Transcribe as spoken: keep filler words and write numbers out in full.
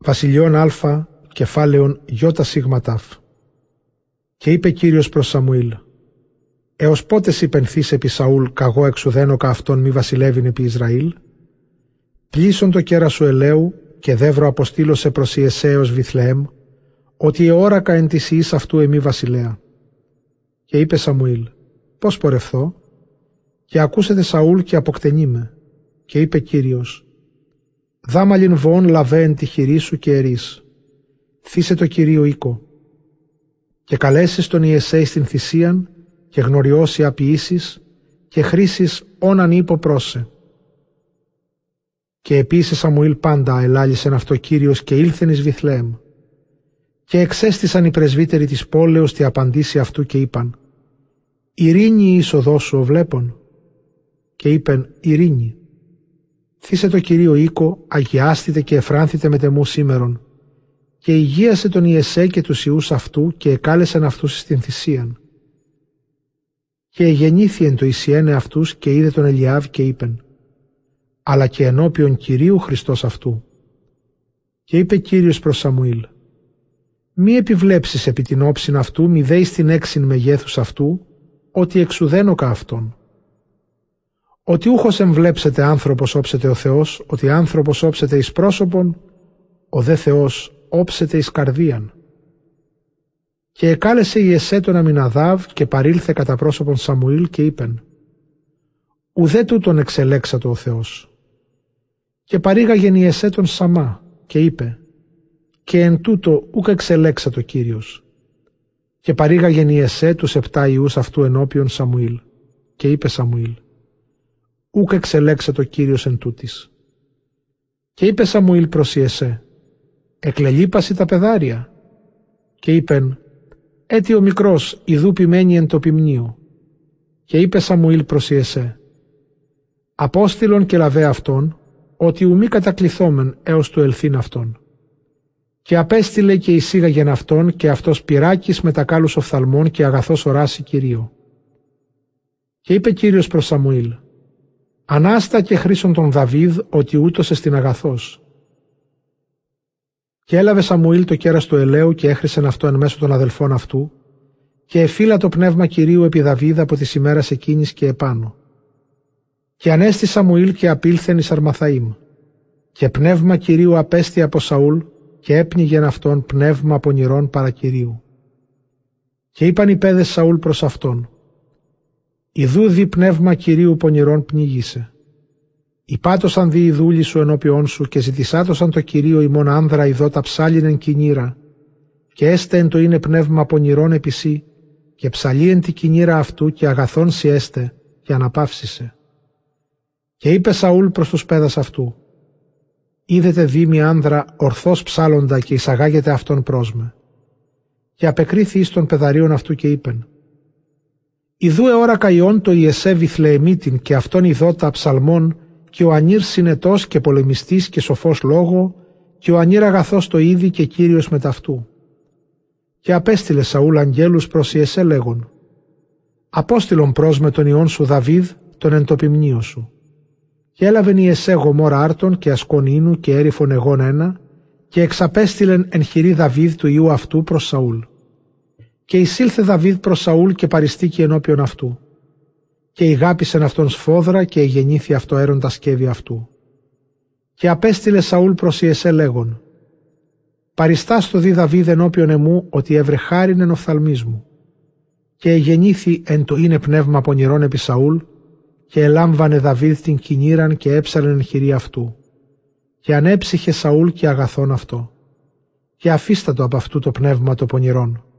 Βασιλειών Α, κεφάλαιον Ι σίγμα ταφ. Και είπε Κύριος προς Σαμουήλ: Έως πότες υπενθείς επί Σαούλ, καγώ εξουδένοκα αυτόν μη βασιλεύειν επί Ισραήλ? Πλήσον το κέρα σου ελαίου, και δεύρο αποστήλωσε προς Ιεσέως Βιθλεέμ, ότι εόρακα εν της ιής αυτού εμεί βασιλέα. Και είπε Σαμουήλ: Πώς πορευθώ? Και ακούσετε Σαούλ και αποκτενείμαι. Και είπε Κύριος: Δάμαλιν βοών λαβέ εν τη χειρή σου και ερείς. Θύσε το Κυρίο οίκο. Και καλέσεις τον Ιεσέ στην θυσίαν, και γνωριώσει αποιήσεις, και χρήσεις όναν ύπο πρόσε. Και επίσης Σαμουήλ πάντα ελάλησεν αυτό Κύριος και ήλθεν εις Βιθλεέμ. Και εξέστησαν οι πρεσβύτεροι της πόλεως τη απαντήσει αυτού και είπαν: Ειρήνη η είσοδός σου ο βλέπων? Και είπεν: Ειρήνη. Θύσε το Κυρίο οίκο, αγιάστητε και εφράνθητε με τεμού σήμερον. Και υγείασε τον Ιεσέ και τους ιούς αυτού και εκάλεσεν αυτούς στην θυσίαν. Και εγεννήθη εν το Ισιένε αυτούς και είδε τον Ελιάβ και είπεν: Αλλά και ενώπιον Κυρίου Χριστός αυτού. Και είπε Κύριος προς Σαμουήλ: Μη επιβλέψεις επί την όψιν αυτού, μη δέεις την έξιν μεγέθους αυτού, ότι εξουδένοκα αυτόν. Ότι ούχος εμβλέψετε άνθρωπος όψετε ο Θεός, ότι άνθρωπος όψετε εις πρόσωπον, ο δε Θεός όψετε εις καρδίαν. Και εκάλεσε Ιεσέ τον Αμιναδάβ και παρήλθε κατά πρόσωπον Σαμουήλ και είπεν: Ουδέ τούτον εξελέξατο ο Θεός. Και παρήγαγεν Ιεσέ τον Σαμά και είπε: Και εν τούτο ούκ εξελέξατο Κύριος. Και παρήγαγεν Ιεσέ τους επτά ιούς αυτού ενώπιον Σαμουήλ. Και είπε Σαμουήλ: Ούκ εξελέξατο Κύριος εν τούτης. Και είπε Σαμουήλ προς Ιεσέ: Εκλελείπασι τα παιδάρια. Και είπεν: Έτι ο μικρός ιδού ποιμένη εν το ποιμνίο. Και είπε Σαμουήλ προς Ιεσέ: Απόστηλον και λαβέ αυτόν, ότι ουμή κατακληθόμεν έως του ελθύν αυτόν. Και απέστειλε και εισήγαγεν αυτόν, και αυτός πυράκης με τα κάλους οφθαλμών και αγαθός οράσει Κυρίω. Και είπε Κύριος προς Σαμουήλ: Ανάστα και χρήσον τον Δαβίδ, ότι ούτως εστιν αγαθός. Και έλαβε Σαμουήλ το κέρας του ελαίου και έχρισεν αυτό εν μέσω των αδελφών αυτού, και εφύλα το πνεύμα Κυρίου επί Δαβίδ από της ημέρας εκείνης και επάνω. Και ανέστη Σαμουήλ και απήλθεν εις Αρμαθαΐμ. Και πνεύμα Κυρίου απέστη από Σαούλ, και έπνιγεν αυτόν πνεύμα πονηρών παρά Κυρίου. Και είπαν οι παίδες Σαούλ προς αυτόν: Ιδού δι πνεύμα Κυρίου πονηρών πνίγησε. Υπάτωσαν δι οι δούλοι σου ενώπιόν σου, και ζητησάτωσαν το Κυρίο ημών άνδρα ειδώτα ψάλιν εν κινήρα, και έστε εν το είναι πνεύμα πονηρών επί σύ, και ψαλί εν τη κινήρα αυτού, και αγαθόν σι έστε, και αναπαύσισε. Και είπε Σαούλ προς τους παίδας αυτού: Είδετε δίμη άνδρα ορθώς ψάλλοντα, και εισαγάγεται αυτόν πρόσμε. Και απεκρίθη εις των πεδαρίων αυτού και είπεν: Ιδού εόρακα ιόν το Ιεσέ Βιθλεεμίτην, και αυτόν ειδώτα ψαλμών, και ο ανήρ συνετός και πολεμιστής και σοφός λόγο, και ο ανήρ αγαθός το είδη και Κύριος μεταυτού. Και απέστειλε Σαούλ αγγέλους προς Ιεσέ λέγον: Απόστειλον πρόσμε τον ιόν σου Δαβίδ, τον εν το ποιμνίο σου. Και έλαβεν Ιεσέ γομόρα άρτον και ασκόν ίνου και έριφον εγών ένα, και εξαπέστειλεν εν χειρή Δαβίδ του ιού αυτού προς Σαούλ. Και εισήλθε Δαβίδ προς Σαούλ και παριστήκη ενώπιον αυτού. Και ηγάπησεν αυτόν σφόδρα, και εγεννήθη αυτό έρον τα σκεύη αυτού. Και απέστειλε Σαούλ προς Ιεσέ λέγον: Παριστάς το δι Δαβίδ ενώπιον εμού, ότι έβρε χάριν εν οφθαλμής μου. Και εγεννήθη εν το είναι πνεύμα πονηρών επί Σαούλ, και ελάμβανε Δαβίδ την κινήραν και έψαλεν εν χειρή αυτού. Και ανέψυχε Σαούλ και αγαθόν αυτό. Και αφίστατο από αυτού το πνεύμα το πονηρών.